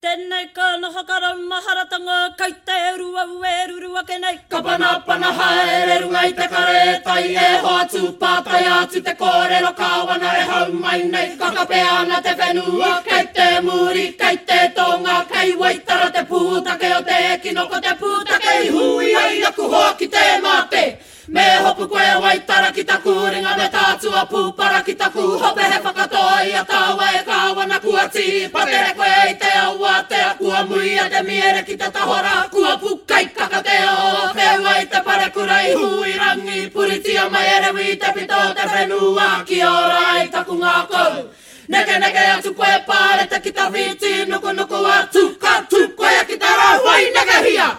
Tēnei ka noho karau maharatanga, kai te urua ue rurua ke nei. Ka pana haere runga I te kare, tai e hoa tūpā, tai atu te kōrero kāwana e hau mai nei. Ka kape ana te whenua, kei te muri, kei te tonga, kei waitara te pūtake o te kinoko te pūtake I hui ai aku hoa ki te mate. Me hopu koe waitara ki taku ringa me tātua pūpara ki taku hope he whakatoi a tāua e kāwana kua ti patere koe I te aua te a kua muia te miere ki te tahora kua pukai kakateo peu ai te parekura I hui rangi puritia mai erewi te pito te whenua ki ora I taku ngā kou neke atu koe pāre te ki ta viti nuku atu ka tu koe ki te rauai neke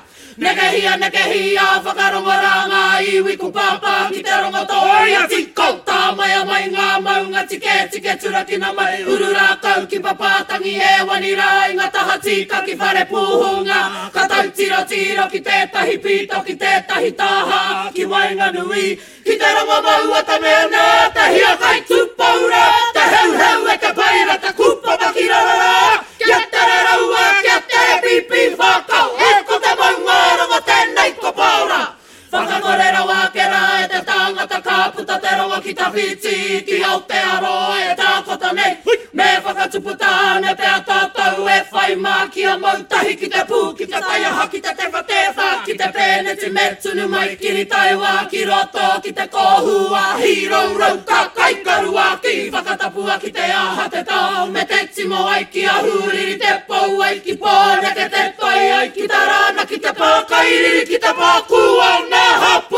hia, whakarongoranga iwi ku papa ki te rongotori a tiko tā mai ngā maunga tike turakina mai urura kau ki papatangi e wanira I ngā taha tika ki whare puhunga ka tau tiro ki tētahi pito ki tētahi taha ki wainga nui ki te rongo maua ta mea nā te hia kai tupaura te heu e te paira te kupa makirarara kia tere raua kia tere pipi whakau e ko te maunga rongo tēnei ko paura whakakorera wākera e te tāngata ka puta te rongo ki ta whiti ki Aotearoa e tākota nei me whakatuputāne pēr tātou e whai mākia mautahi ki te pū ki te taiaha ki te tewa ki te pēneti me tunu mai kiri taiwa ki roto ki te kohua hiro rau ka kaikarua ki whakatapua ki te aha te tau me te timo ai ki a huriri te pou ai ki pōreke te toi ai ki te rana ki te pākairiri ki te pākua nā hapa